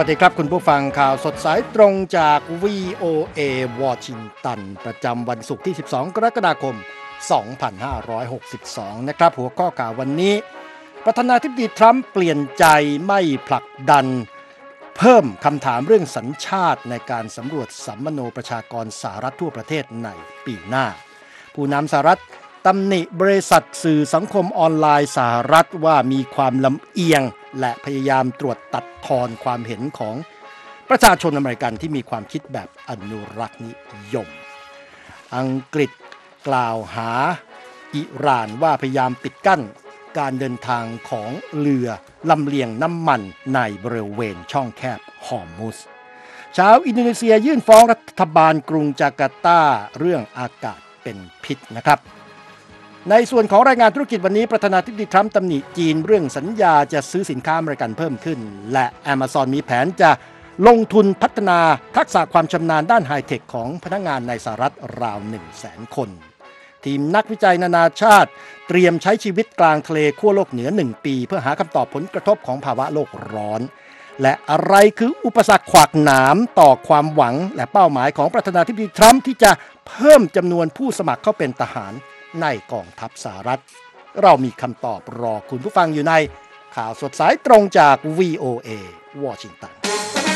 วัสดีครับคุณผู้ฟังข่าวสดสายตรงจาก VOA วอชิงตันประจำวันศุกร์ที่12กรกฎาคม2562นะครับหัวข้อข่าววันนี้ประธานาธิบดีทรัมป์เปลี่ยนใจไม่ผลักดันเพิ่มคำถามเรื่องสัญชาติในการสำรวจสัมมโนประชากรสหรัฐทั่วประเทศในปีหน้าผู้นำสหรัฐตำหนิบริษัทสื่อสังคมออนไลน์สหรัฐว่ามีความลำเอียงและพยายามตรวจตัดทอนความเห็นของประชาชนอเมริกันที่มีความคิดแบบอนุรักษ์นิยมอังกฤษกล่าวหาอิหร่านว่าพยายามปิดกั้นการเดินทางของเรือลำเลียงน้ำมันในบริเวณช่องแคบฮอร์มุซชาวอินโดนีเซียยื่นฟ้องรัฐบาลกรุงจาการ์ตาเรื่องอากาศเป็นพิษนะครับในส่วนของรายงานธุรกิจวันนี้ประธานาธิบดีทรัมป์ตำหนิจีนเรื่องสัญญาจะซื้อสินค้าอเมริกันเพิ่มขึ้นและ Amazon มีแผนจะลงทุนพัฒนาทักษะความชำนาญด้านไฮเทคของพนักงานในสหรัฐราว 100,000 คนทีมนักวิจัยนานาชาติเตรียมใช้ชีวิตกลางทะเลขั้วโลกเหนือ1 ปีเพื่อหาคำตอบผลกระทบของภาวะโลกร้อนและอะไรคืออุปสรรคขวากหนามต่อความหวังและเป้าหมายของประธานาธิบดีทรัมป์ที่จะเพิ่มจำนวนผู้สมัครเข้าเป็นทหารในกองทัพสหรัฐเรามีคำตอบรอคุณผู้ฟังอยู่ในข่าวสดสายตรงจาก VOA วอชิงตัน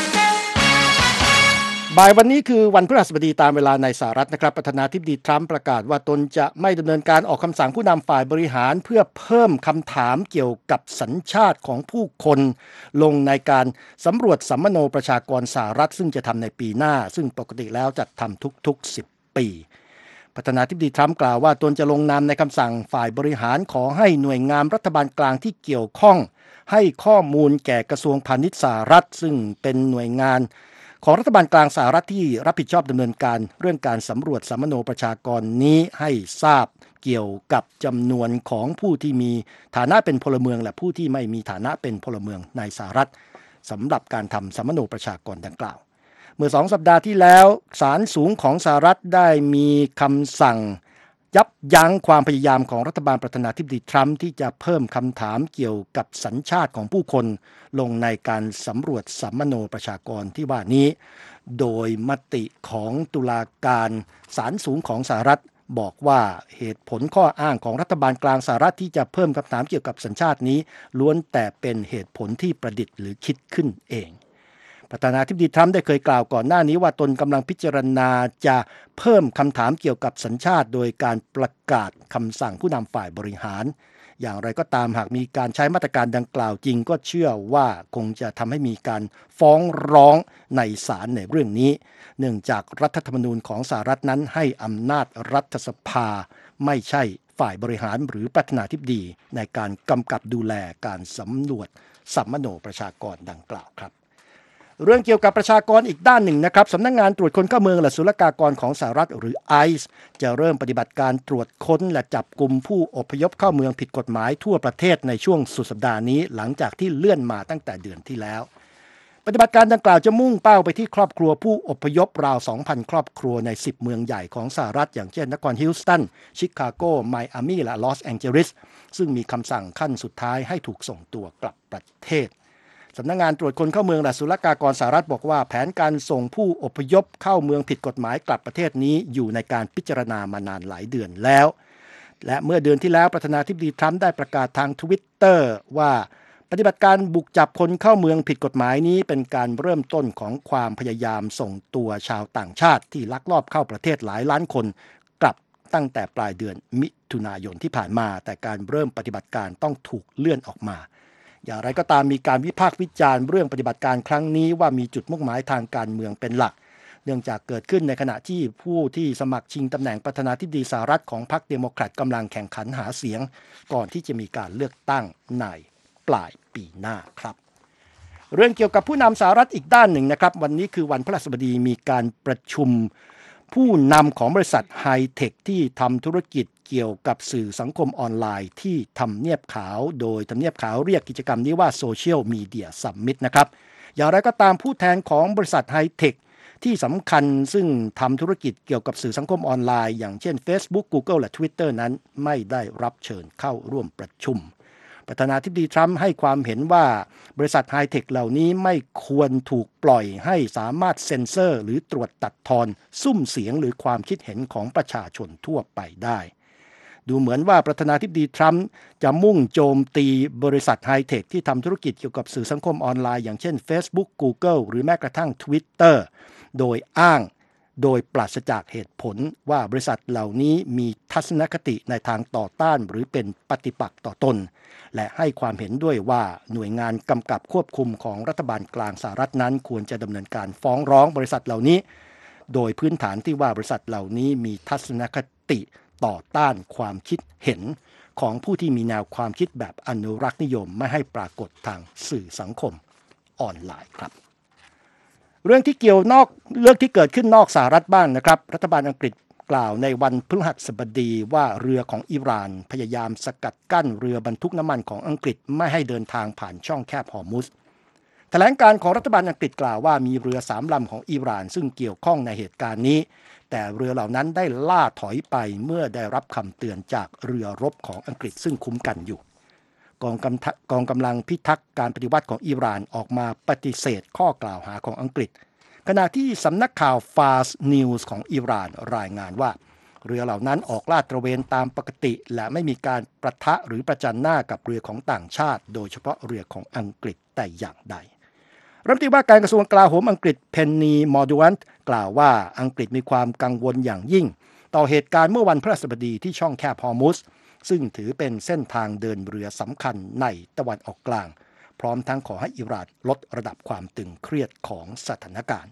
บ่ายวันนี้คือวันพฤหัสบดีตามเวลาในสหรัฐนะครับประธานาธิบดีทรัมป์ประกาศว่าตนจะไม่ดำเนินการออกคำสั่งผู้นำฝ่ายบริหารเพื่อเพิ่มคำถามเกี่ยวกับสัญชาติของผู้คนลงในการสำรวจสัมมโนประชากรสหรัฐซึ่งจะทำในปีหน้าซึ่งปกติแล้วจัดทำทุกๆ10 ปีประธานาธิบดีทรัมป์กล่าวว่าตนจะลงนามในคำสั่งฝ่ายบริหารขอให้หน่วยงานรัฐบาลกลางที่เกี่ยวข้องให้ข้อมูลแก่กระทรวงพาณิชย์สหรัฐซึ่งเป็นหน่วยงานของรัฐบาลกลางสหรัฐที่รับผิดชอบดำเนินการเรื่องการสำรวจสัมมโนประชากรนี้ให้ทราบเกี่ยวกับจำนวนของผู้ที่มีฐานะเป็นพลเมืองและผู้ที่ไม่มีฐานะเป็นพลเมืองในสหรัฐสำหรับการทำสัมมโนประชากรดังกล่าวเมื่อ2 สัปดาห์ที่แล้วศาลสูงของสหรัฐได้มีคำสั่งยับยั้งความพยายามของรัฐบาลประธานาธิบดีทรัมป์ที่จะเพิ่มคำถามเกี่ยวกับสัญชาติของผู้คนลงในการสำรวจสัมมโนประชากรที่ว่านี้โดยมติของตุลาการศาลสูงของสหรัฐบอกว่าเหตุผลข้ออ้างของรัฐบาลกลางสหรัฐที่จะเพิ่มคำถามเกี่ยวกับสัญชาตินี้ล้วนแต่เป็นเหตุผลที่ประดิษฐ์หรือคิดขึ้นเองประธานาธิบดีทรัมป์ได้เคยกล่าวก่อนหน้านี้ว่าตนกำลังพิจารณาจะเพิ่มคำถามเกี่ยวกับสัญชาติโดยการประกาศคำสั่งผู้นำฝ่ายบริหารอย่างไรก็ตามหากมีการใช้มาตรการดังกล่าวจริงก็เชื่อว่าคงจะทำให้มีการฟ้องร้องในศาลในเรื่องนี้เนื่องจากรัฐธรรมนูญของสหรัฐนั้นให้อำนาจรัฐสภาไม่ใช่ฝ่ายบริหารหรือประธานาธิบดีในการกำกับดูแลการสำรวจสัมมโนประชากรดังกล่าวครับเรื่องเกี่ยวกับประชากรอีกด้านหนึ่งนะครับสำนักงานตรวจคนเข้าเมืองและศุลกากรของสหรัฐหรือ ICE จะเริ่มปฏิบัติการตรวจค้นและจับกุมผู้อพยพเข้าเมืองผิดกฎหมายทั่วประเทศในช่วงสุดสัปดาห์นี้หลังจากที่เลื่อนมาตั้งแต่เดือนที่แล้วปฏิบัติการดังกล่าวจะมุ่งเป้าไปที่ครอบครัวผู้อพยพราว 2,000 ครอบครัวใน10เมืองใหญ่ของสหรัฐอย่างเช่นนครฮิลสตันชิคาโกไมอามีและลอสแองเจลิสซึ่งมีคำสั่งขั้นสุดท้ายให้ถูกส่งตัวกลับประเทศสำนักงานตรวจคนเข้าเมืองและศุลกากรสหรัฐบอกว่าแผนการส่งผู้อพยพเข้าเมืองผิดกฎหมายกลับประเทศนี้อยู่ในการพิจารณามานานหลายเดือนแล้วและเมื่อเดือนที่แล้วประธานาธิบดีทรัมป์ได้ประกาศทาง Twitter ว่าปฏิบัติการบุกจับคนเข้าเมืองผิดกฎหมายนี้เป็นการเริ่มต้นของความพยายามส่งตัวชาวต่างชาติที่ลักลอบเข้าประเทศหลายล้านคนกลับตั้งแต่ปลายเดือนมิถุนายนที่ผ่านมาแต่การเริ่มปฏิบัติการต้องถูกเลื่อนออกมาอย่างไรก็ตามมีการวิพากษ์วิจารณ์เรื่องปฏิบัติการครั้งนี้ว่ามีจุดมุ่งหมายทางการเมืองเป็นหลักเนื่องจากเกิดขึ้นในขณะที่ผู้ที่สมัครชิงตำแหน่งประธานาธิบดีสหรัฐของพรรคเดโมแครตกำลังแข่งขันหาเสียงก่อนที่จะมีการเลือกตั้งในปลายปีหน้าครับเรื่องเกี่ยวกับผู้นำสหรัฐอีกด้านหนึ่งนะครับวันนี้คือวันพฤหัสบดีมีการประชุมผู้นำของบริษัทไฮเทคที่ทำธุรกิจเกี่ยวกับสื่อสังคมออนไลน์ที่ทำเนียบขาวโดยทำเนียบขาวเรียกกิจกรรมนี้ว่า Social Media Summit นะครับอย่างไรก็ตามผู้แทนของบริษัทไฮเทคที่สำคัญซึ่งทำธุรกิจเกี่ยวกับสื่อสังคมออนไลน์อย่างเช่น Facebook Google และ Twitter นั้นไม่ได้รับเชิญเข้าร่วมประชุมประธานาธิบดีทรัมป์ให้ความเห็นว่าบริษัทไฮเทคเหล่านี้ไม่ควรถูกปล่อยให้สามารถเซ็นเซอร์หรือตรวจตัดทอนซุ้มเสียงหรือความคิดเห็นของประชาชนทั่วไปได้ดูเหมือนว่าประธานาธิบดีทรัมป์จะมุ่งโจมตีบริษัทไฮเทคที่ทำธุรกิจเกี่ยวกับสื่อสังคมออนไลน์อย่างเช่น Facebook Google หรือแม้กระทั่ง Twitter โดยอ้างโดยปราศจากเหตุผลว่าบริษัทเหล่านี้มีทัศนคติในทางต่อต้านหรือเป็นปฏิปักษ์ต่อตนและให้ความเห็นด้วยว่าหน่วยงานกำกับควบคุมของรัฐบาลกลางสหรัฐนั้นควรจะดำเนินการฟ้องร้องบริษัทเหล่านี้โดยพื้นฐานที่ว่าบริษัทเหล่านี้มีทัศนคติต่อต้านความคิดเห็นของผู้ที่มีแนวความคิดแบบอนุรักษ์นิยมไม่ให้ปรากฏทางสื่อสังคมออนไลน์ครับเรื่องที่เกิดขึ้นนอกสหรัฐบ้างนะครับรัฐบาลอังกฤษกล่าวในวันพฤหัสบดีว่าเรือของอิหร่านพยายามสกัดกั้นเรือบรรทุกน้ำมันของอังกฤษไม่ให้เดินทางผ่านช่องแคบฮอร์มุซแถลงการของรัฐบาลอังกฤษกล่าวว่ามีเรือ3 ลำของอิหร่านซึ่งเกี่ยวข้องในเหตุการณ์นี้แต่เรือเหล่านั้นได้ล่าถอยไปเมื่อได้รับคำเตือนจากเรือรบของอังกฤษซึ่งคุ้มกันอยู่กองกำลังพิทักษ์การปฏิวัติของอิหร่านออกมาปฏิเสธข้อกล่าวหาของอังกฤษขณะที่สำนักข่าว Fars News ของอิหร่านรายงานว่าเรือเหล่านั้นออกลาดตระเวนตามปกติและไม่มีการประทะหรือประจันหน้ากับเรือของต่างชาติโดยเฉพาะเรือของอังกฤษแต่อย่างใดรัฐมนตรีว่าการกระทรวงกลาโหมอังกฤษเพนนีมอร์ดวันต์กล่าวว่าอังกฤษมีความกังวลอย่างยิ่งต่อเหตุการณ์เมื่อวันพฤหัสบดีที่ช่องแคบฮอร์มุซซึ่งถือเป็นเส้นทางเดินเรือสำคัญในตะวันออกกลางพร้อมทั้งขอให้อิหร่านลดระดับความตึงเครียดของสถานการณ์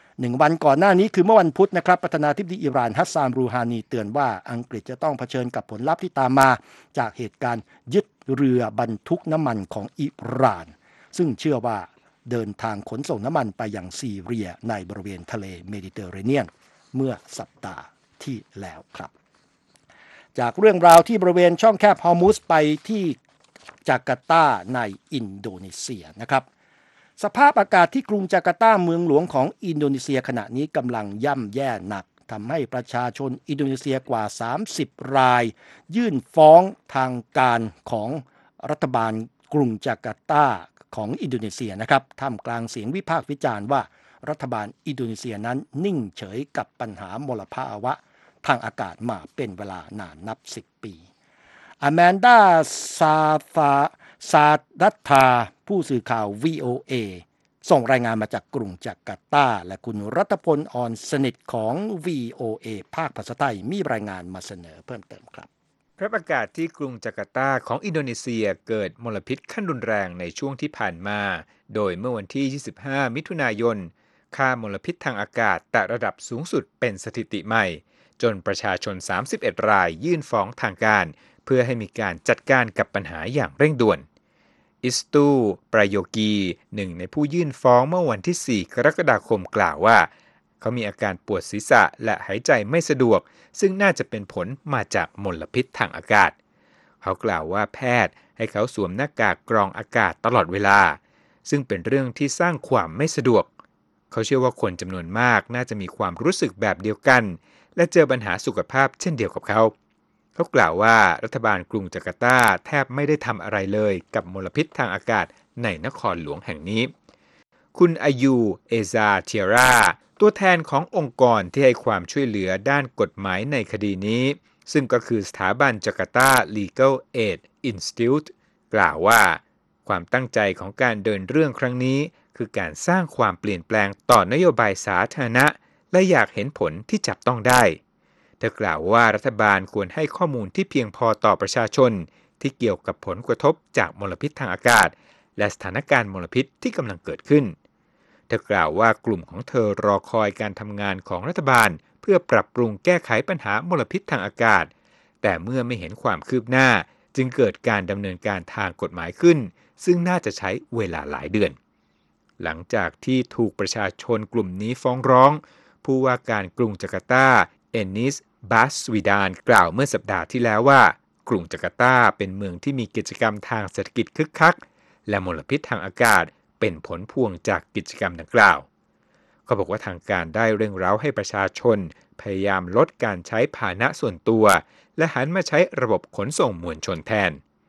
1 วันก่อนหน้านี้คือเมื่อวันพุธนะครับประธานาธิบดีอิหร่านฮัสซานรูฮานีเตือนว่าอังกฤษจะต้องเผชิญกับผลลัพธ์ที่ตามมาจากเหตุการณ์ยึดเรือบรรทุกน้ำมันของอิหร่านซึ่งเชื่อว่าเดินทางขนส่งน้ำมันไปยังซีเรียในบริเวณทะเลเมดิเตอร์เรเนียนเมื่อสัปดาห์ที่แล้วครับจากเรื่องราวที่บริเวณช่องแคบฮอร์มุซไปที่จาการ์ตาในอินโดนีเซียนะครับสภาพอากาศที่กรุงจาการ์ตาเมืองหลวงของอินโดนีเซียขณะนี้กำลังย่ำแย่หนักทำให้ประชาชนอินโดนีเซียกว่า30 รายยื่นฟ้องทางการของรัฐบาลกรุงจาการ์ตาของอินโดนีเซียนะครับท่ามกลางเสียงวิพากษ์วิจารณ์ว่ารัฐบาลอินโดนีเซียนั้นนิ่งเฉยกับปัญหามลภาวะทางอากาศมาเป็นเวลานานนับ10 ปีอแมนดาซาดัตธาผู้สื่อข่าว VOA ส่งรายงานมาจากกรุงจาการ์ตาและคุณรัตพลอ่อนสนิทของ VOA ภาคภาษาไทยมีรายงานมาเสนอเพิ่มเติมครับสภาพอากาศที่กรุงจาการ์ตาของอินโดนีเซียเกิดมลพิษขั้นรุนแรงในช่วงที่ผ่านมาโดยเมื่อวันที่25 มิถุนายนค่ามลพิษทางอากาศแตะระดับสูงสุดเป็นสถิติใหม่จนประชาชน31 รายยื่นฟ้องทางการเพื่อให้มีการจัดการกับปัญหาอย่างเร่งด่วนอิสตูปรายโยกีหนึ่งในผู้ยื่นฟ้องเมื่อวันที่4 กรกฎาคมกล่าวว่าเขามีอาการปวดศีรษะและหายใจไม่สะดวกซึ่งน่าจะเป็นผลมาจากมลพิษทางอากาศเขากล่าวว่าแพทย์ให้เขาสวมหน้ากากกรองอากาศตลอดเวลาซึ่งเป็นเรื่องที่สร้างความไม่สะดวกเขาเชื่อว่าคนจำนวนมากน่าจะมีความรู้สึกแบบเดียวกันและเจอปัญหาสุขภาพเช่นเดียวกับเขากล่าวว่ารัฐบาลกรุงจาการ์ตาแทบไม่ได้ทำอะไรเลยกับมลพิษทางอากาศในนครหลวงแห่งนี้คุณอายูเอซาเทียราตัวแทนขององค์กรที่ให้ความช่วยเหลือด้านกฎหมายในคดีนี้ซึ่งก็คือสถาบันจาการ์ตา Legal Aid Institute กล่าวว่าความตั้งใจของการเดินเรื่องครั้งนี้คือการสร้างความเปลี่ยนแปลงต่อนโยบายสาธารณะและอยากเห็นผลที่จับต้องได้เธอกล่าวว่ารัฐบาลควรให้ข้อมูลที่เพียงพอต่อประชาชนที่เกี่ยวกับผลกระทบจากมลพิษทางอากาศและสถานการณ์มลพิษที่กำลังเกิดขึ้นเธอกล่าวว่ากลุ่มของเธอรอคอยการทำงานของรัฐบาลเพื่อปรับปรุงแก้ไขปัญหามลพิษทางอากาศแต่เมื่อไม่เห็นความคืบหน้าจึงเกิดการดำเนินการทางกฎหมายขึ้นซึ่งน่าจะใช้เวลาหลายเดือนหลังจากที่ถูกประชาชนกลุ่มนี้ฟ้องร้องผู้ว่าการกรุงจาการ์ตาเอนิสบัสวิดานกล่าวเมื่อสัปดาห์ที่แล้วว่ากรุงจาการ์ตาเป็นเมืองที่มีกิจกรรมทางเศรษฐกิจคึกคักและมลพิษทางอากาศเป็นผลพวงจากกิจกรรมดังกล่าวเขาบอกว่าทางการได้เร่งเร้าให้ประชาชนพยายามลดการใช้พาหนะส่วนตัวและหันมาใช้ระบบขนส่งมวลชนแทน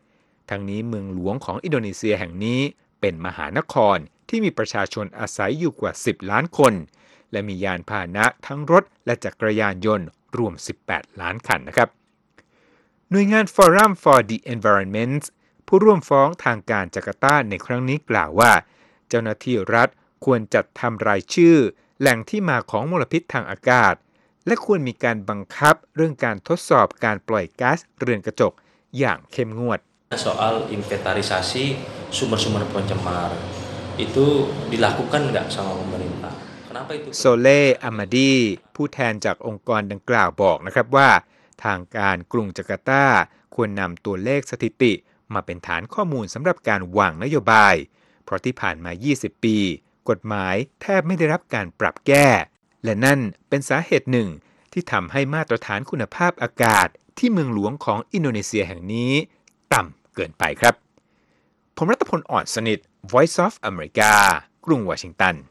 ทั้งนี้เมืองหลวงของอินโดนีเซียแห่งนี้เป็นมหานครที่มีประชาชนอาศัยอยู่กว่า10ล้านคนและมียานพาหนะทั้งรถและจักรยานยนต์รวม18ล้านคันนะครับหน่วยงาน Forum for the Environment ผู้ร่วมฟ้องทางการจาการ์ตาในครั้งนี้กล่าวว่าเจ้าหน้าที่รัฐควรจัดทำรายชื่อแหล่งที่มาของมลพิษทางอากาศและควรมีการบังคับเรื่องการทดสอบการปล่อยก๊าซเรือนกระจกอย่างเข้มงวด soal inventarisasi sumber-sumber pencemar itu dilakukan nggak sama pemerintah kenapa itu โซเล่อามาดีผู้แทนจากองค์กรดังกล่าวบอกนะครับว่าทางการกรุงจาการ์ตาควรนำตัวเลขสถิติมาเป็นฐานข้อมูลสำหรับการวางนโยบายเพราะที่ผ่านมา20ปีกฎหมายแทบไม่ได้รับการปรับแก้และนั่นเป็นสาเหตุหนึ่งที่ทำให้มาตรฐานคุณภาพอากาศที่เมืองหลวงของอินโดนีเซียแห่งนี้ต่ำเกินไปครับผมรัตพล อ่อนสนิท Voice of America กรุงวอชิงตัน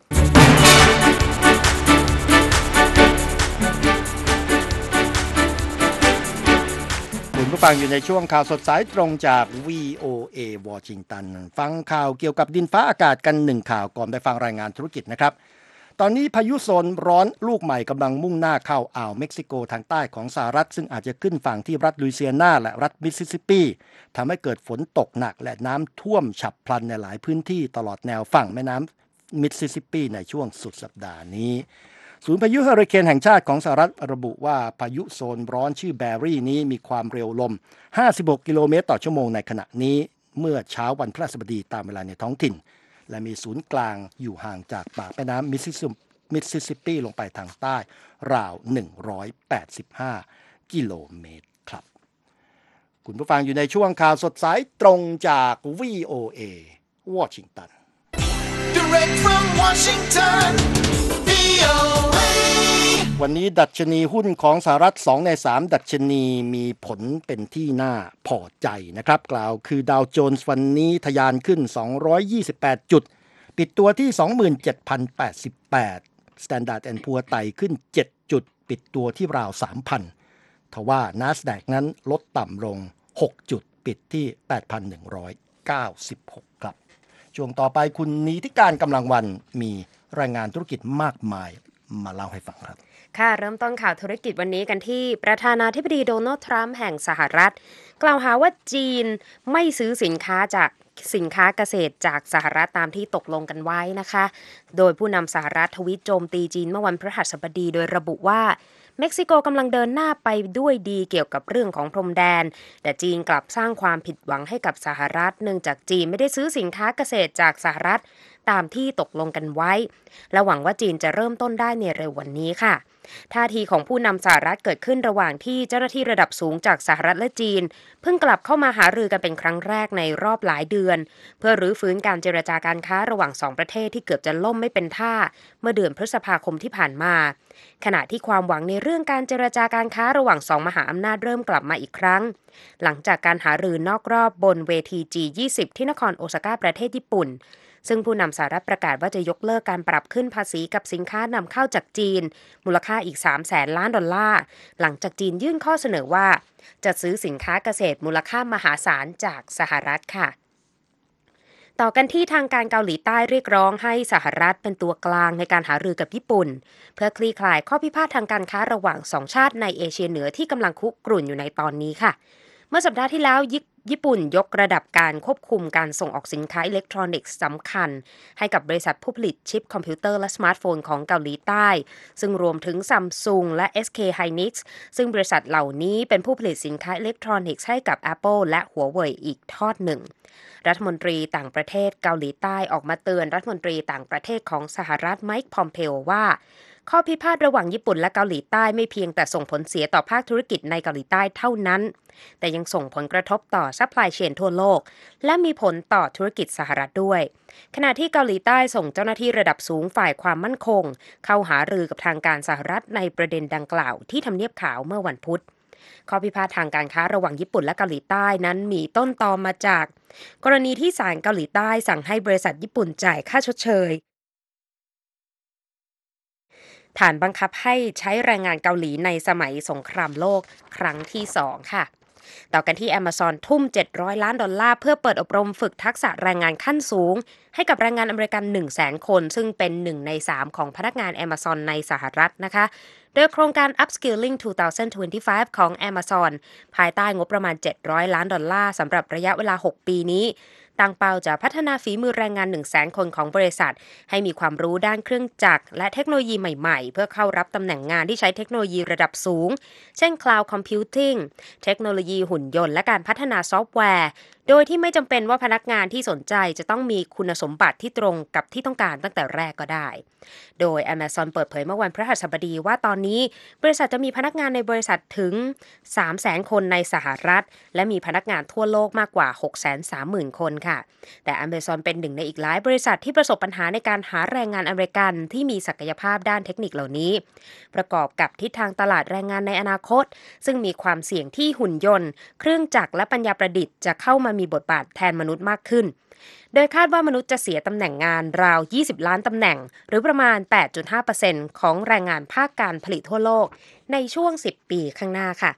คุณผู้ฟังอยู่ในช่วงข่าวสดสายตรงจาก VOA วอชิงตันฟังข่าวเกี่ยวกับดินฟ้าอากาศกัน1ข่าวก่อนไปฟังรายงานธุรกิจนะครับตอนนี้พายุโซนร้อนลูกใหม่กำลังมุ่งหน้าเข้าอ่าวเม็กซิโกทางใต้ของสหรัฐซึ่งอาจจะขึ้นฝั่งที่รัฐลุยเซียนาและรัฐมิสซิสซิปปีทำให้เกิดฝนตกหนักและน้ำท่วมฉับพลันในหลายพื้นที่ตลอดแนวฝั่งแม่น้ำมิสซิสซิปปีในช่วงสุดสัปดาห์นี้ศูนย์พายุเฮอริเคนแห่งชาติของสหรัฐระบุว่าพายุโซนร้อนชื่อแบรี่นี้มีความเร็วลม56กิโลเมตรต่อชั่วโมงในขณะนี้เมื่อเช้าวันพฤหัสบดีตามเวลาในท้องถิ่นและมีศูนย์กลางอยู่ห่างจากปากแม่น้ำมิสซิสซิปปีลงไปทางใต้ราว185กิโลเมตรครับคุณผู้ฟังอยู่ในช่วงข่าวสดสายตรงจาก VOA วอชิงตัน Direct from Washington VOA วันนี้ดัชนีหุ้นของสหรัฐ2ใน3ดัชนีมีผลเป็นที่น่าพอใจนะครับกล่าวคือดาวโจนส์วันนี้ทะยานขึ้น228จุดปิดตัวที่ 27,088 Standard & Poor's ไต่ขึ้น7จุดปิดตัวที่ราว 3,000 ทว่า NASDAQ นั้นลดต่ำลง6จุดปิดที่ 8,196 ครับช่วงต่อไปคุณนีธิการกำลังวันมีรายงานธุรกิจมากมายมาเล่าให้ฟังครับค่ะเริ่มต้นข่าวธุรกิจวันนี้กันที่ประธานาธิบดีโดนัลด์ทรัมป์แห่งสหรัฐกล่าวหาว่าจีนไม่ซื้อสินค้าเกษตรจากสหรัฐตามที่ตกลงกันไว้นะคะโดยผู้นำสหรัฐทวีตโจมตีจีนเมื่อวันพฤหัสบดีโดยระบุว่าเม็กซิโกกำลังเดินหน้าไปด้วยดีเกี่ยวกับเรื่องของพรมแดนแต่จีนกลับสร้างความผิดหวังให้กับสหรัฐเนื่องจากจีนไม่ได้ซื้อสินค้าเกษตรจากสหรัฐตามที่ตกลงกันไว้และหวังว่าจีนจะเริ่มต้นได้ในเร็ววันนี้ค่ะท่าทีของผู้นำสหรัฐเกิดขึ้นระหว่างที่เจ้าหน้าที่ระดับสูงจากสหรัฐและจีนเพิ่งกลับเข้ามาหารือกันเป็นครั้งแรกในรอบหลายเดือนเพื่อรื้อฟื้นการเจรจาการค้าระหว่าง2ประเทศที่เกือบจะล่มไม่เป็นท่าเมื่อเดือนพฤษภาคมที่ผ่านมาขณะที่ความหวังในเรื่องการเจรจาการค้าระหว่าง2มหาอำนาจเริ่มกลับมาอีกครั้งหลังจากการหารือนอกรอบบนเวที G20 ที่นครโอซาก้าประเทศญี่ปุ่นซึ่งผู้นำสหรัฐประกาศว่าจะยกเลิกการปรับขึ้นภาษีกับสินค้านำเข้าจากจีนมูลค่าอีก$300,000 ล้านหลังจากจีนยื่นข้อเสนอว่าจะซื้อสินค้าเกษตรมูลค่ามหาศาลจากสหรัฐค่ะต่อกันที่ทางการเกาหลีใต้เรียกร้องให้สหรัฐเป็นตัวกลางในการหารือกับญี่ปุ่นเพื่อคลี่คลายข้อพิพาททางการค้าระหว่าง2ชาติในเอเชียเหนือที่กำลังคุกรุ่นอยู่ในตอนนี้ค่ะเมื่อสัปดาห์ที่แล้วญี่ปุ่นยกระดับการควบคุมการส่งออกสินค้าอิเล็กทรอนิกส์สำคัญให้กับบริษัทผู้ผลิตชิปคอมพิวเตอร์และสมาร์ทโฟนของเกาหลีใต้ซึ่งรวมถึง Samsung และ SK Hynix ซึ่งบริษัทเหล่านี้เป็นผู้ผลิตสินค้าอิเล็กทรอนิกส์ให้กับ Apple และ Huawei อีกทอดหนึ่งรัฐมนตรีต่างประเทศเกาหลีใต้ออกมาเตือนรัฐมนตรีต่างประเทศของสหรัฐไมค์ พอมเพโอว่าข้อพิพาทระหว่างญี่ปุ่นและเกาหลีใต้ไม่เพียงแต่ส่งผลเสียต่อภาคธุรกิจในเกาหลีใต้เท่านั้นแต่ยังส่งผลกระทบต่อซัพพลายเชนทั่วโลกและมีผลต่อธุรกิจสหรัฐด้วยขณะที่เกาหลีใต้ส่งเจ้าหน้าที่ระดับสูงฝ่ายความมั่นคงเข้าหารือกับทางการสหรัฐในประเด็นดังกล่าวที่ทำเนียบขาวเมื่อวันพุธข้อพิพาททางการค้าระหว่างญี่ปุ่นและเกาหลีใต้นั้นมีต้นตอมาจากกรณีที่ศาลเกาหลีใต้สั่งให้บริษัทญี่ปุ่นจ่ายค่าชดเชยฐานบังคับให้ใช้แรงงานเกาหลีในสมัยสงครามโลกครั้งที่2ค่ะต่อกันที่ Amazon ทุ่ม$700 ล้านเพื่อเปิดอบรมฝึกทักษะแรงงานขั้นสูงให้กับแรงงานอเมริกัน 100,000 คนซึ่งเป็น1ใน3ของพนักงาน Amazon ในสหรัฐนะคะโดยโครงการ Upskilling 2025 ของ Amazon ภายใต้งบประมาณ$700 ล้านสำหรับระยะเวลา 6 ปีนี้ตั้งเป้าจะพัฒนาฝีมือแรงงาน 100,000 คนของบริษัทให้มีความรู้ด้านเครื่องจักรและเทคโนโลยีใหม่ๆเพื่อเข้ารับตำแหน่งงานที่ใช้เทคโนโลยีระดับสูงเช่น Cloud Computing เทคโนโลยีหุ่นยนต์และการพัฒนาซอฟต์แวร์โดยที่ไม่จำเป็นว่าพนักงานที่สนใจจะต้องมีคุณสมบัติที่ตรงกับที่ต้องการตั้งแต่แรกก็ได้โดย Amazon เปิดเผยเมื่อวันพฤหัสบดีว่าตอนนี้บริษัทจะมีพนักงานในบริษัทถึง 300,000 คนในสหรัฐและมีพนักงานทั่วโลกมากกว่า 630,000 คนค่ะแต่ Amazon เป็นหนึ่งในอีกหลายบริษัทที่ประสบปัญหาในการหาแรงงานอเมริกันที่มีศักยภาพด้านเทคนิคเหล่านี้ประกอบกับทิศทางตลาดแรงงานในอนาคตซึ่งมีความเสี่ยงที่หุ่นยนต์เครื่องจักรและปัญญาประดิษฐ์จะเข้ามามีบทบาทแทนมนุษย์มากขึ้นโดยคาดว่ามนุษย์จะเสียตำแหน่งงานราว20 ล้านตำแหน่งหรือประมาณ 8.5% ของแรงงานภาคการผลิตทั่วโลกในช่วง10 ปีข้างหน้าค่ะ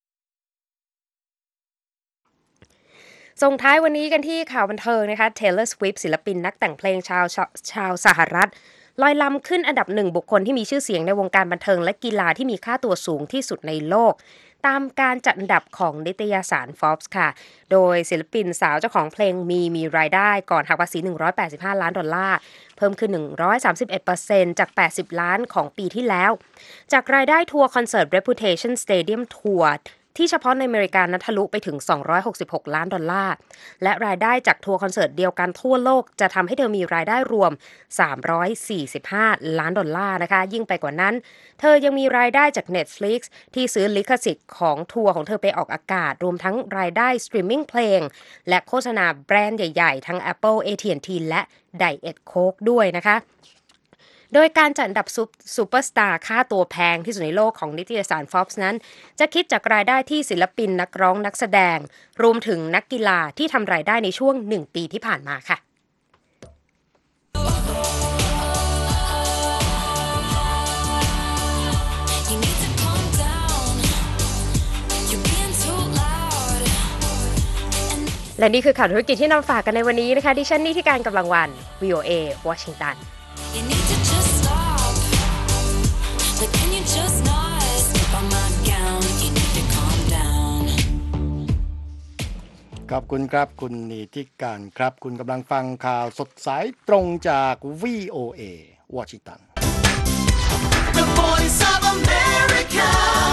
ส่งท้ายวันนี้กันที่ข่าวบันเทิงนะคะ Taylor Swift ศิลปินนักแต่งเพลงชาวสหรัฐลอยลำขึ้นอันดับ1บุคคลที่มีชื่อเสียงในวงการบันเทิงและกีฬาที่มีค่าตัวสูงที่สุดในโลกตามการจัดอันดับของนิตยสาร Forbes ค่ะโดยศิลปินสาวเจ้าของเพลงมีรายได้ก่อนหักภาษี$185 ล้านเพิ่มขึ้น 131% จาก$80 ล้านของปีที่แล้วจากรายได้ทัวร์คอนเสิร์ต Reputation Stadium Tourที่เฉพาะในอเมริกานั้นทะลุไปถึง$266 ล้านและรายได้จากทัวร์คอนเสิร์ตเดียวกันทั่วโลกจะทำให้เธอมีรายได้รวม$345 ล้านนะคะยิ่งไปกว่านั้นเธอยังมีรายได้จาก Netflix ที่ซื้อลิขสิทธิ์ของทัวร์ของเธอไปออกอากาศรวมทั้งรายได้สตรีมมิ่งเพลงและโฆษณาแบรนด์ใหญ่ๆทั้ง Apple AT&T และ Diet Coke ด้วยนะคะโดยการจัดอันดับซูเปอร์สตาร์ค่าตัวแพงที่สุดในโลกของนิตยสาร Forbes นั้นจะคิดจากรายได้ที่ศิลปินนักร้องนักแสดงรวมถึงนักกีฬาที่ทำรายได้ในช่วง1ปีที่ผ่านมาค่ะและนี่คือข่าวธุรกิจที่นำฝากกันในวันนี้นะคะดิฉันนิติการกำลังวัน VOA วอชิงตันขอบคุณครับคุณนิติการครับคุณกำลังฟังข่าวสดสายตรงจาก VOA วอชิงตัน The Voice of America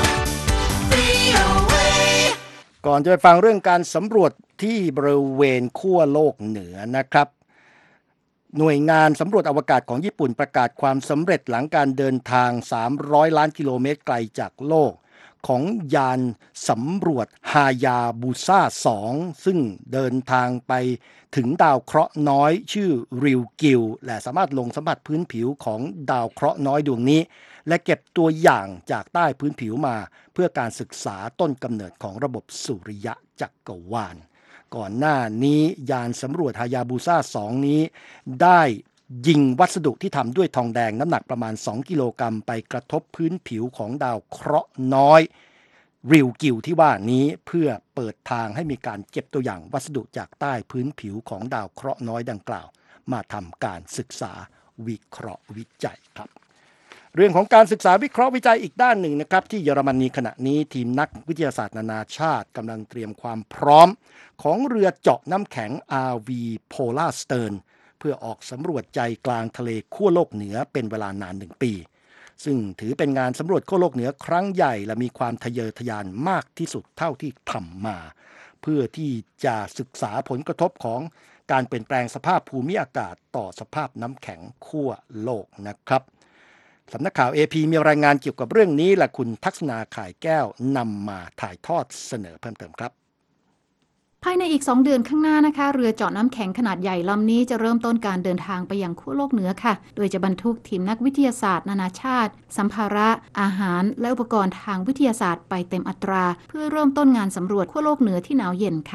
VOA ก่อนจะไปฟังเรื่องการสำรวจที่บริเวณขั้วโลกเหนือนะครับหน่วยงานสำรวจอวกาศของญี่ปุ่นประกาศความสำเร็จหลังการเดินทาง300 ล้านกิโลเมตรไกลจากโลกของยานสำรวจฮายาบุซ่า2ซึ่งเดินทางไปถึงดาวเคราะห์น้อยชื่อริวกิลและสามารถลงสัมผัสพื้นผิวของดาวเคราะห์น้อยดวงนี้และเก็บตัวอย่างจากใต้พื้นผิวมาเพื่อการศึกษาต้นกำเนิดของระบบสุริยะจักรวาลก่อนหน้านี้ยานสำรวจฮายาบุซ่า2นี้ได้ยิงวัสดุที่ทำด้วยทองแดงน้ำหนักประมาณ2กิโลกรัมไปกระทบพื้นผิวของดาวเคราะห์น้อยริวกิลที่ว่านี้เพื่อเปิดทางให้มีการเก็บตัวอย่างวัสดุจากใต้พื้นผิวของดาวเคราะห์น้อยดังกล่าวมาทำการศึกษาวิเคราะห์วิจัยครับเรื่องของการศึกษาวิเคราะห์วิจัยอีกด้านหนึ่งนะครับที่เยอรมนีขณะนี้ทีมนักวิทยาศาสตร์นานาชาติกำลังเตรียมความพร้อมของเรือเจาะน้ำแข็ง RV Polar Stern เพื่อออกสำรวจใจกลางทะเลขั้วโลกเหนือเป็นเวลานาน1 ปีซึ่งถือเป็นงานสำรวจขั้วโลกเหนือครั้งใหญ่และมีความทะเยอทะยานมากที่สุดเท่าที่ทำมาเพื่อที่จะศึกษาผลกระทบของการเปลี่ยนแปลงสภาพภูมิอากาศต่อสภาพน้ำแข็งขั้วโลกนะครับสำนักข่าว AP มีรายงานเกี่ยวกับเรื่องนี้และคุณทักษณาข่ายแก้วนำมาถ่ายทอดเสนอเพิ่มเติมครับภายในอีก2 เดือนข้างหน้านะคะเรือเจาะน้ำแข็งขนาดใหญ่ลำนี้จะเริ่มต้นการเดินทางไปยังขั้วโลกเหนือค่ะโดยจะบรรทุกทีมนักวิทยาศาสตร์นานาชาติสัมภาระอาหารและอุปกรณ์ทางวิทยาศาสตร์ไปเต็มอัตราเพื่อเริ่มต้นงานสำรวจขั้วโลกเหนือที่หนาวเย็นค่ะ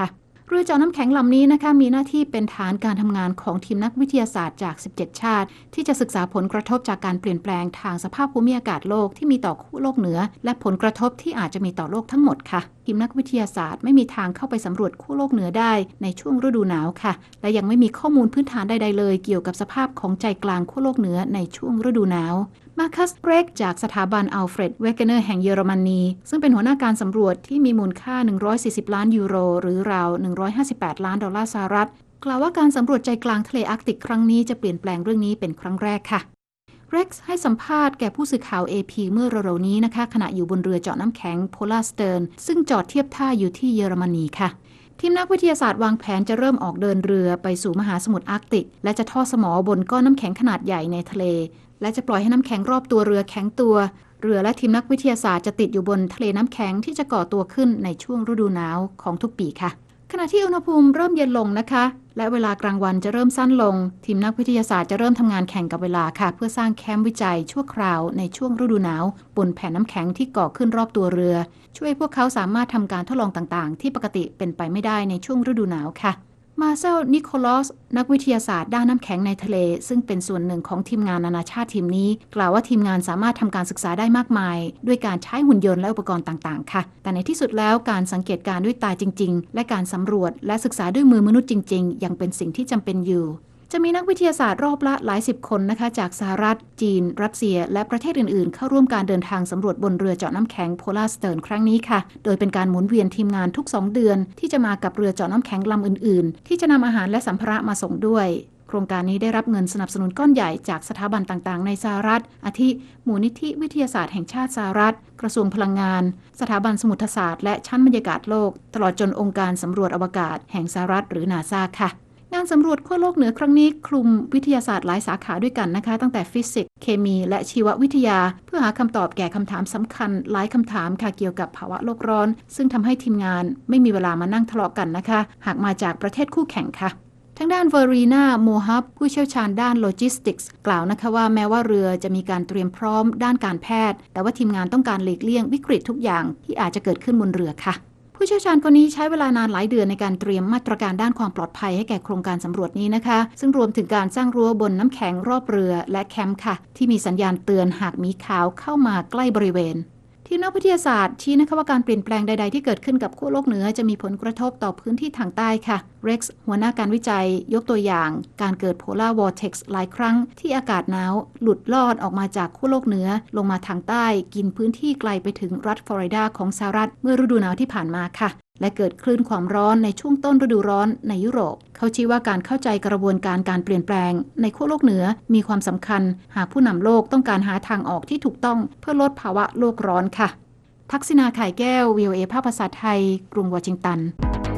เรือเจาะน้ำแข็งลำนี้นะคะมีหน้าที่เป็นฐานการทำงานของทีมนักวิทยาศาสตร์จาก 17 ชาติที่จะศึกษาผลกระทบจากการเปลี่ยนแปลงทางสภาพภูมิอากาศโลกที่มีต่อขั้วโลกเหนือและผลกระทบที่อาจจะมีต่อโลกทั้งหมดค่ะทีมนักวิทยาศาสตร์ไม่มีทางเข้าไปสำรวจขั้วโลกเหนือได้ในช่วงฤดูหนาวค่ะและยังไม่มีข้อมูลพื้นฐานใดๆเลยเกี่ยวกับสภาพของใจกลางขั้วโลกเหนือในช่วงฤดูหนาวมาร์คัส เกรกจากสถาบันอัลเฟรด เวเกเนอร์แห่งเยอรมนีซึ่งเป็นหัวหน้าการสำรวจที่มีมูลค่า140ล้านยูโรหรือราว158ล้านดอลลาร์สหรัฐกล่าวว่าการสำรวจใจกลางทะเลอาร์กติกครั้งนี้จะเปลี่ยนแปลงเรื่องนี้เป็นครั้งแรกค่ะเร็กซ์ให้สัมภาษณ์แก่ผู้สื่อข่าว AP เมื่อเร็วๆนี้นะคะขณะอยู่บนเรือเจาะน้ำแข็ง Polar Stern ซึ่งจอดเทียบท่าอยู่ที่เยอรมนีค่ะทีมนักวิทยาศาสตร์วางแผนจะเริ่มออกเดินเรือไปสู่มหาสมุทรอาร์กติกและจะทอดสมอบนก้อนน้ำแข็งขนาดใหญ่ในทะเลและจะปล่อยให้น้ำแข็งรอบตัวเรือแข็งตัวเรือและทีมนักวิทยาศาสตร์จะติดอยู่บนทะเลน้ำแข็งที่จะก่อตัวขึ้นในช่วงฤดูหนาวของทุกปีค่ะขณะที่อุณหภูมิเริ่มเย็นลงนะคะและเวลากลางวันจะเริ่มสั้นลงทีมนักวิทยาศาสตร์จะเริ่มทำงานแข่งกับเวลาค่ะเพื่อสร้างแคมป์วิจัยชั่วคราวในช่วงฤดูหนาวบนแผ่นน้ำแข็งที่ก่อขึ้นรอบตัวเรือช่วยพวกเขาสามารถทำการทดลองต่างๆที่ปกติเป็นไปไม่ได้ในช่วงฤดูหนาวค่ะมาเซล นิโคลัสนักวิทยาศาสตร์ด้านน้ำแข็งในทะเลซึ่งเป็นส่วนหนึ่งของทีมงานนานาชาติทีมนี้กล่าวว่าทีมงานสามารถทำการศึกษาได้มากมายด้วยการใช้หุ่นยนต์และอุปกรณ์ต่างๆค่ะแต่ในที่สุดแล้วการสังเกตการณ์ด้วยตาจริงๆและการสำรวจและศึกษาด้วยมือมนุษย์จริงๆยังเป็นสิ่งที่จำเป็นอยู่จะมีนักวิทยาศาสตร์รอบละหลายสิบคนนะคะจากสหรัฐจีนรัสเซียและประเทศอื่นๆเข้าร่วมการเดินทางสำรวจบนเรือเจาะน้ำแข็ง Polar Stern ครั้งนี้ค่ะโดยเป็นการหมุนเวียนทีมงานทุก2 เดือนที่จะมากับเรือเจาะน้ำแข็งลำอื่นๆที่จะนำอาหารและสัมภาระมาส่งด้วยโครงการนี้ได้รับเงินสนับสนุนก้อนใหญ่จากสถาบันต่างๆในสหรัฐอาทิมูลนิธิวิทยาศาสตร์แห่งชาติสหรัฐกระทรวงพลังงานสถาบันสมุทรศาสตร์และชั้นบรรยากาศโลกตลอดจนองค์การสำรวจอวกาศแห่งสหรัฐหรือ NASA ค่ะงานสำรวจขั้วโลกเหนือครั้งนี้คลุมวิทยาศาสตร์หลายสาขาด้วยกันนะคะตั้งแต่ฟิสิกส์เคมีและชีววิทยาเพื่อหาคำตอบแก่คำถามสำคัญหลายคำถามค่ะเกี่ยวกับภาวะโลกร้อนซึ่งทำให้ทีมงานไม่มีเวลามานั่งทะเลาะกันนะคะหากมาจากประเทศคู่แข่งค่ะทางด้านเวอรีนา โมฮับผู้เชี่ยวชาญด้านโลจิสติกส์กล่าวนะคะว่าแม้ว่าเรือจะมีการเตรียมพร้อมด้านการแพทย์แต่ว่าทีมงานต้องการหลีกเลี่ยงวิกฤตทุกอย่างที่อาจจะเกิดขึ้นบนเรือค่ะผู้เชี่ยวชาญคนนี้ใช้เวลานานหลายเดือนในการเตรียมมาตรการด้านความปลอดภัยให้แก่โครงการสำรวจนี้นะคะซึ่งรวมถึงการสร้างรั้วบนน้ำแข็งรอบเรือและแคมป์ค่ะที่มีสัญญาณเตือนหากมีข่าวเข้ามาใกล้บริเวณทีมนักวิทยาศาสตร์ชี้นะคะว่าการเปลี่ยนแปลงใดๆที่เกิดขึ้นกับขั้วโลกเหนือจะมีผลกระทบต่อพื้นที่ทางใต้ค่ะเร็กซ์หัวหน้าการวิจัยยกตัวอย่างการเกิดโพลาร์วอร์เท็กซ์หลายครั้งที่อากาศหนาวหลุดลอดออกมาจากขั้วโลกเหนือลงมาทางใต้กินพื้นที่ไกลไปถึงรัฐฟลอริดาของสหรัฐเมื่อฤดูหนาวที่ผ่านมาค่ะและเกิดคลื่นความร้อนในช่วงต้นฤดูร้อนในยุโรปเขาชี้ว่าการเข้าใจกระบวนการเปลี่ยนแปลงในขั้วโลกเหนือมีความสำคัญหากผู้นำโลกต้องการหาทางออกที่ถูกต้องเพื่อลดภาวะโลกร้อนค่ะทักษิณา ข่ายแก้ว VOA ภาคภาษาไทยกรุงวอชิงตัน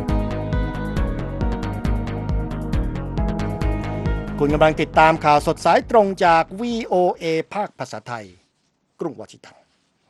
คุณกำลังติดตามข่าวสดสายตรงจาก VOA ภาคภาษาไทยกรุงวอชิงตัน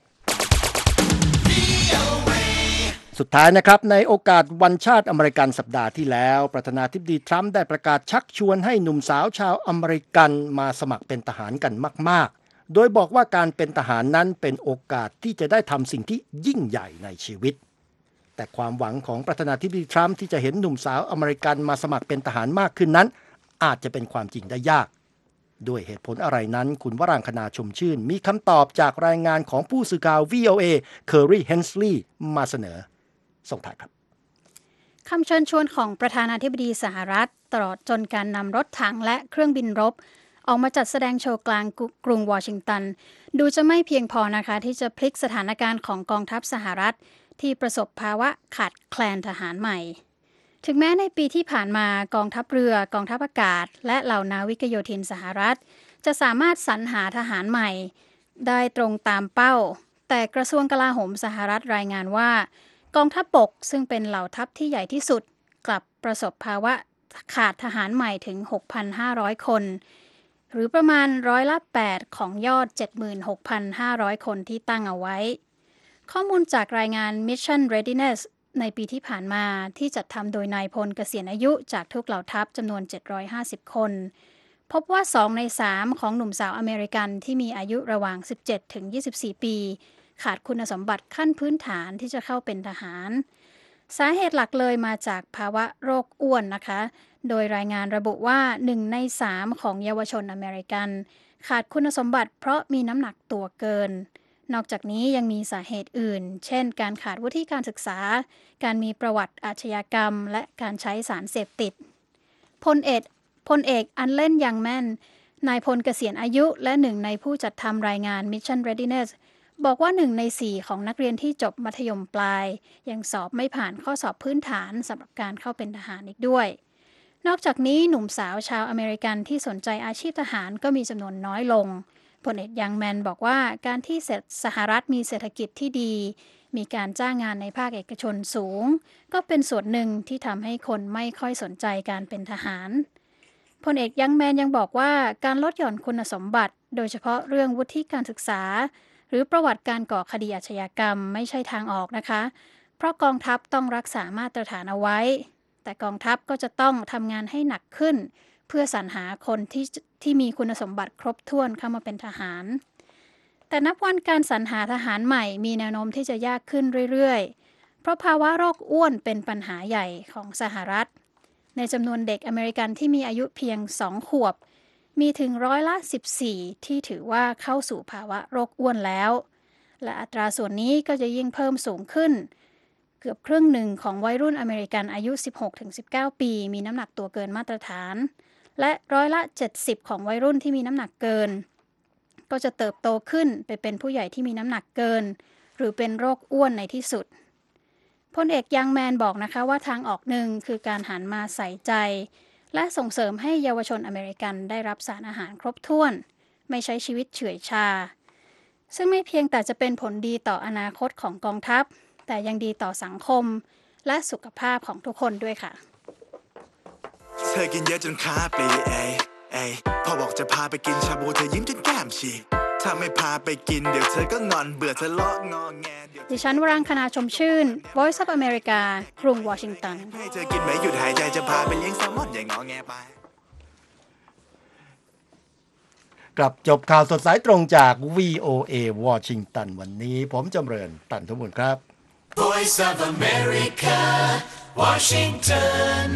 สุดท้ายนะครับในโอกาสวันชาติอเมริกันสัปดาห์ที่แล้วประธานาธิบดีทรัมป์ได้ประกาศชักชวนให้หนุ่มสาวชาวอเมริกันมาสมัครเป็นทหารกันมากๆโดยบอกว่าการเป็นทหารนั้นเป็นโอกาสที่จะได้ทำสิ่งที่ยิ่งใหญ่ในชีวิตแต่ความหวังของประธานาธิบดีทรัมป์ที่จะเห็นหนุ่มสาวอเมริกันมาสมัครเป็นทหารมากขึ้นนั้นอาจจะเป็นความจริงได้ยากด้วยเหตุผลอะไรนั้นคุณวรังคณาชมชื่นมีคำตอบจากรายงานของผู้สื่อข่าว VOA เคอร์รีเฮนสลีย์มาเสนอส่งท้ายครับคำเชิญชวนของประธานาธิบดีสหรัฐตลอดจนการนำรถถังและเครื่องบินรบออกมาจัดแสดงโชว์กลางกรุงวอชิงตันดูจะไม่เพียงพอนะคะที่จะพลิกสถานการณ์ของกองทัพสหรัฐที่ประสบภาวะขาดแคลนทหารใหม่ถึงแม้ในปีที่ผ่านมากองทัพเรือกองทัพอากาศและเหล่านาวิกโยธินสหรัฐจะสามารถสรรหาทหารใหม่ได้ตรงตามเป้าแต่กระทรวงกลาโหมสหรัฐรายงานว่ากองทัพบกซึ่งเป็นเหล่าทัพที่ใหญ่ที่สุดกลับประสบภาวะขาดทหารใหม่ถึง 6,500 คนหรือประมาณ8%ของยอด 76,500 คนที่ตั้งเอาไว้ข้อมูลจากรายงาน Mission Readiness ในปีที่ผ่านมาที่จัดทำโดยนายพลเกษียณอายุจากทุกเหล่าทัพจำนวน750คนพบว่า2ใน3ของหนุ่มสาวอเมริกันที่มีอายุระหว่าง 17 ถึง 24 ปีขาดคุณสมบัติขั้นพื้นฐานที่จะเข้าเป็นทหารสาเหตุหลักเลยมาจากภาวะโรคอ้วนนะคะโดยรายงานระบุว่า1 ใน 3ของเยาวชนอเมริกันขาดคุณสมบัติเพราะมีน้ำหนักตัวเกินนอกจากนี้ยังมีสาเหตุอื่นเช่นการขาดวุฒิการศึกษาการมีประวัติอาชญากรรมและการใช้สารเสพติดพลเอกอันเล่นยังแม่นนายพลเกษียณอายุและหนึ่งในผู้จัดทำรายงาน Mission Readiness บอกว่า1 ใน 4ของนักเรียนที่จบมัธยมปลายยังสอบไม่ผ่านข้อสอบพื้นฐานสำหรับการเข้าเป็นทหารอีกด้วยนอกจากนี้หนุ่มสาวชาวอเมริกันที่สนใจอาชีพทหารก็มีจำนวนน้อยลงพลเอกยังแมนบอกว่าการที่สหรัฐมีเศรษฐกิจที่ดีมีการจ้างงานในภาคเอกชนสูงก็เป็นส่วนหนึ่งที่ทำให้คนไม่ค่อยสนใจการเป็นทหารพลเอกยังแมนยังบอกว่าการลดหย่อนคุณสมบัติโดยเฉพาะเรื่องวุฒิการศึกษาหรือประวัติการก่อคดีอาชญากรรมไม่ใช่ทางออกนะคะเพราะกองทัพต้องรักษามาตรฐานเอาไว้แต่กองทัพก็จะต้องทำงานให้หนักขึ้นเพื่อสรรหาคนที่มีคุณสมบัติครบถ้วนเข้ามาเป็นทหารแต่นับวันการสรรหาทหารใหม่มีแนวโน้มที่จะยากขึ้นเรื่อยๆเพราะภาวะโรคอ้วนเป็นปัญหาใหญ่ของสหรัฐในจำนวนเด็กอเมริกันที่มีอายุเพียง2 ขวบมีถึง14%ที่ถือว่าเข้าสู่ภาวะโรคอ้วนแล้วและอัตราส่วนนี้ก็จะยิ่งเพิ่มสูงขึ้นเกือบครึ่งหนึ่งของวัยรุ่นอเมริกันอายุ 16-19 ปีมีน้ำหนักตัวเกินมาตรฐานและ70%ของวัยรุ่นที่มีน้ำหนักเกินก็จะเติบโตขึ้นไปเป็นผู้ใหญ่ที่มีน้ำหนักเกินหรือเป็นโรคอ้วนในที่สุดพลเอกยังแมนบอกนะคะว่าทางออกหนึ่งคือการหันมาใส่ใจและส่งเสริมให้เยาวชนอเมริกันได้รับสารอาหารครบถ้วนไม่ใช้ชีวิตเฉื่อยชาซึ่งไม่เพียงแต่จะเป็นผลดีต่ออนาคตของกองทัพแต่ยังดีต่อสังคมและสุขภาพของทุกคนด้วยค่ะเธอกินเยอะจนขาปลีพอบอกจะพาไปกินชาบูเธอยิ้มจนแก้มฉีกถ้าไม่พาไปกินเดี๋ยวเธอก็งอนเบื่อเธอเลาะงอแงดิฉันวรังคณาชมชื่น Voice of America กรุงวอชิงตันให้เธอกินไม่หยุดหายใจจะพาไปเลี้ยงแซลมอนอย่างงอแงไปกลับจบข่าวสดสายตรงจาก VOA วอชิงตันวันนี้ผมจำเริญตันทบุญครับ Voice of America Washington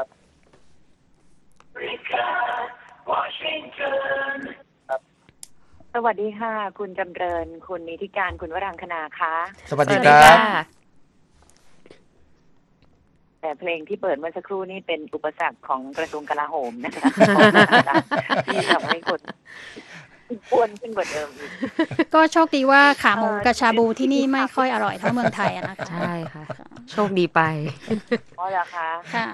สวัสดีค่ะคุณจำเริญคุณนิติการคุณวรังคณาคะสวัสดีครับแต่เพลงที่เปิดเมื่อสักครู่นี้เป็นอุปสรรคของกระทรวงกลาโหมนะคะที่ทำให้คนอ้วนขึ้นกว่าเดิมอีกก็โชคดีว่าขาหมูกับชาบูที่นี่ไม่ค่อยอร่อยเท่าเมืองไทยนะคะใช่ค่ะโชคดีไปอ๋อเหรอคะค่ะ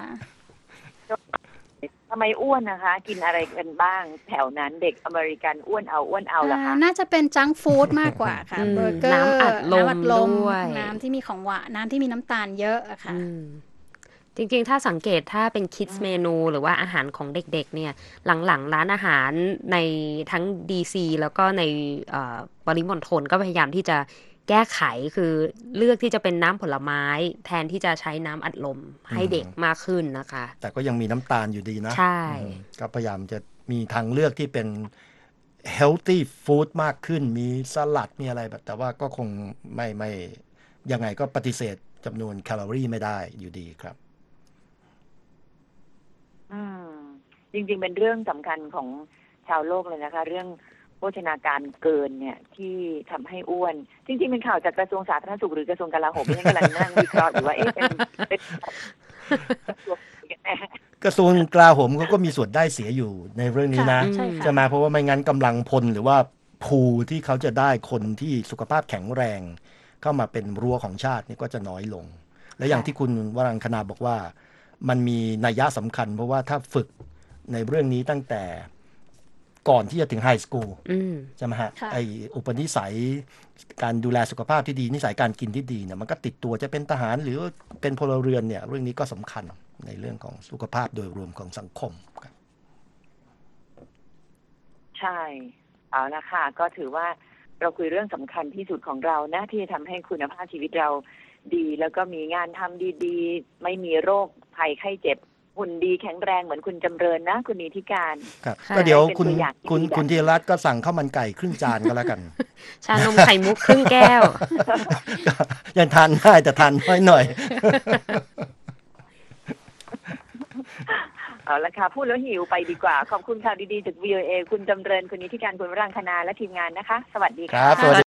ทำไมอ้วนนะคะกินอะไรกันบ้างแถวนั้นเด็กอเมริกันอ้วนเอาเหรอคะน่าจะเป็นจังก์ฟู้ดมากกว่าค่ะเบอร์เกอร์น้ำอัดลมน้ำที่มีของหวานน้ำที่มีน้ำตาลเยอะอะค่ะจริงๆถ้าสังเกตถ้าเป็นคิดส์เมนูหรือว่าอาหารของเด็กๆเนี่ยหลังๆร้านอาหารในทั้ง DC แล้วก็ในปริมณฑลก็พยายามที่จะแก้ไขคือเลือกที่จะเป็นน้ำผลไม้แทนที่จะใช้น้ำอัดลมให้เด็กมากขึ้นนะคะแต่ก็ยังมีน้ำตาลอยู่ดีนะใช่ก็พยายามจะมีทางเลือกที่เป็น healthy food มากขึ้นมีสลัดมีอะไรแบบแต่ว่าก็คงไม่ยังไงก็ปฏิเสธจำนวนแคลอรี่ไม่ได้อยู่ดีครับจริงๆเป็นเรื่องสำคัญของชาวโลกเลยนะคะเรื่องโภชนาการเกินเนี่ยที่ทำให้อ้วนจริงๆเป็นข่าวจากกระทรวงสาธารณสุขหรือกระทรวงกลาโหมที่กำลังนั่งวิเคราะห์อยู่ว่าเป็นกระทรวงกลาโหมเขาก็มีส่วนได้เสียอยู่ในเรื่องนี้นะจะมาเพราะว่าไม่งั้นกำลังพลหรือว่าภูที่เขาจะได้คนที่สุขภาพแข็งแรงเข้ามาเป็นรั้วของชาตินี่ก็จะน้อยลงและอย่างที่คุณวรังคณาบอกว่ามันมีนัยยะสำคัญเพราะว่าถ้าฝึกในเรื่องนี้ตั้งแต่ก่อนที่จะถึงไฮสคูลใช่ไหมฮะไออุปนิสัยการดูแลสุขภาพที่ดีนิสัยการกินที่ดีเนี่ยมันก็ติดตัวจะเป็นทหารหรือเป็นพลเรือนเนี่ยเรื่องนี้ก็สำคัญในเรื่องของสุขภาพโดยรวมของสังคมครับใช่เอาละค่ะก็ถือว่าเราคุยเรื่องสำคัญที่สุดของเรานะที่จะทำให้คุณภาพชีวิตเราดีแล้วก็มีงานทำดีๆไม่มีโรคภัยไข้เจ็บหุ่นดีแข็งแรงเหมือนคุณจำเริญนะคุณนิติการครับค่ะก็เดี๋ยวเป็นคุณตัวอย่างที่คุณดีแบบคุณธีรรัตน์ก็สั่งข้าวมันไก่ครึ่งจานก็แล้วกันชานมไข่มุกครึ่งแก้วยังทานได้แต่ทานน้อยหน่อยเอาละค่ะพูดแล้วหิวไปดีกว่าขอบคุณข่าวดีๆจาก VOA คุณจำเริญคุณนิติการคุณวรังคณาและทีมงานนะคะสวัสดีคค่ะรับสวัสดี